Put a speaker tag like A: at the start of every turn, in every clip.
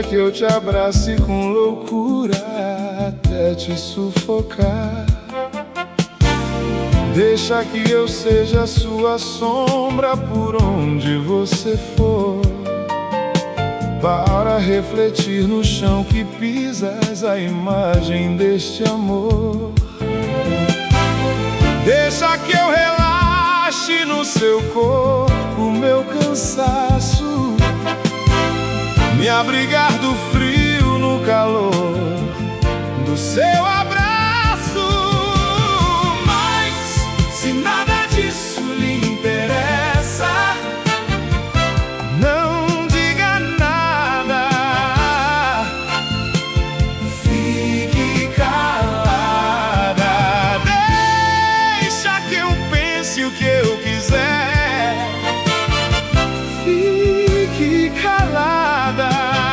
A: que eu te abrace com loucura até te sufocar. Deixa que eu seja sua sombra por onde você for, para refletir no chão que pisas a imagem deste amor. Deixa que eu relaxe no seu corpo meu cansaço, me abrigar do frio no calor do seu abraço. Mas se nada disso lhe interessa, não diga nada, fique calada. Deixa que eu pense o que eu quiser, fique calada.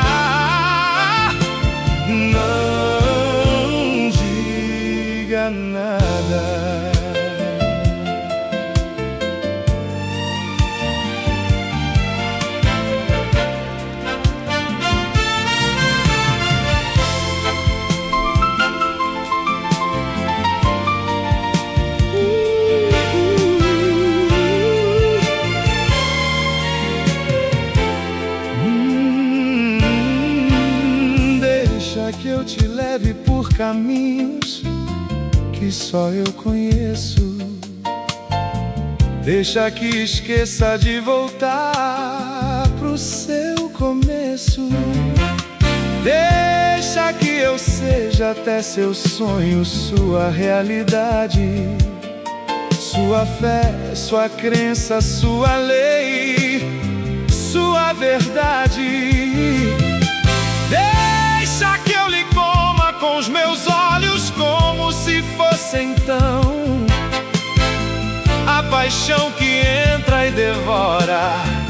A: Não diga nada. Deixa que eu te leve por caminhos que só eu conheço. Deixa que esqueça de voltar pro seu começo. Deixa que eu seja até seu sonho, sua realidade, sua fé, sua crença, sua lei, sua verdade. Deixa que eu lhe coma com os meus olhos como se fosse então a paixão que entra e devora